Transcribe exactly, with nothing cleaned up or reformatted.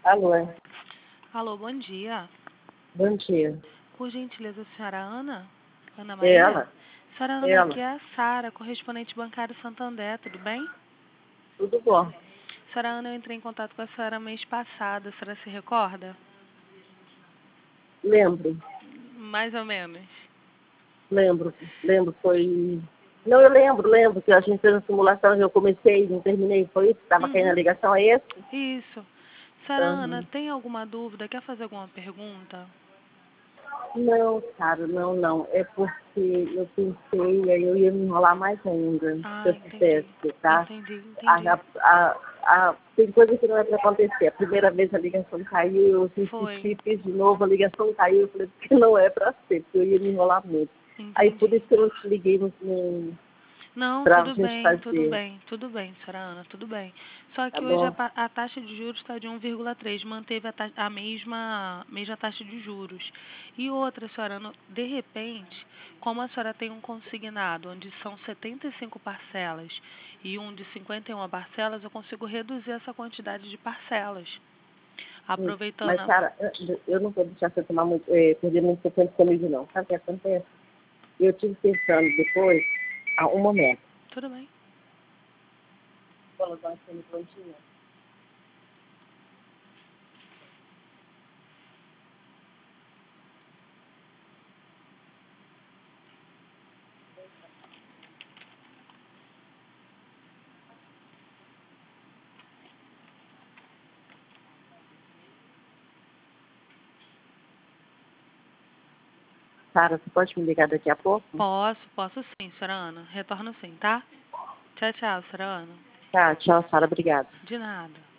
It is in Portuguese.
Alô, é. Alô, bom dia. Bom dia. Por gentileza, a senhora Ana? Ana É Maria? ela? Senhora Ana, Ela. aqui é a Sara, correspondente bancário Santander, tudo bem? Tudo bom. Senhora Ana, eu entrei em contato com a senhora mês passado, a senhora se recorda? Lembro. Mais ou menos. Lembro. Lembro, foi... Não, eu lembro, lembro que a gente fez a simulação, eu comecei, não terminei, foi isso? Estava caindo a Uhum. ligação, é esse? Isso. Senhora Ana, Uhum. tem alguma dúvida? Quer fazer alguma pergunta? Não, cara, não, não. É porque eu pensei, aí eu ia me enrolar mais ainda, se Ah, eu entendi. fizesse, tá? Entendi, A, entendi. a, a, tem coisa que não é para acontecer. A primeira vez a ligação caiu, eu Foi. insisti, fiz de novo, a ligação caiu, eu falei que não é para ser, porque eu ia me enrolar muito. Aí por Entendi. isso que eu não te liguei no, no, Não, para a tudo gente bem, tudo fazer, bem, tudo bem, senhora Ana, tudo bem. Só tá que hoje a, bom? pa- a taxa de juros está de um vírgula três, manteve a, ta- a mesma, mesma taxa de juros. E outra, senhora Ana, de repente, como a senhora tem um consignado onde são setenta e cinco parcelas e um de cinquenta e uma parcelas, eu consigo reduzir essa quantidade de parcelas. Hum. Aproveitando Mas, a... cara, eu eu não vou deixar você tomar muito, eh, perder muito tempo comigo, não. Sabe o que acontece? Eu tive pensando depois, ah, um momento. Tudo bem. Vou colocar assim no prontinho. Sara, você pode me ligar daqui a pouco? Posso, posso sim, senhora Ana. Retorno sim, tá? Tchau, tchau, senhora Ana. Tá, tchau, Sara, obrigada. De nada.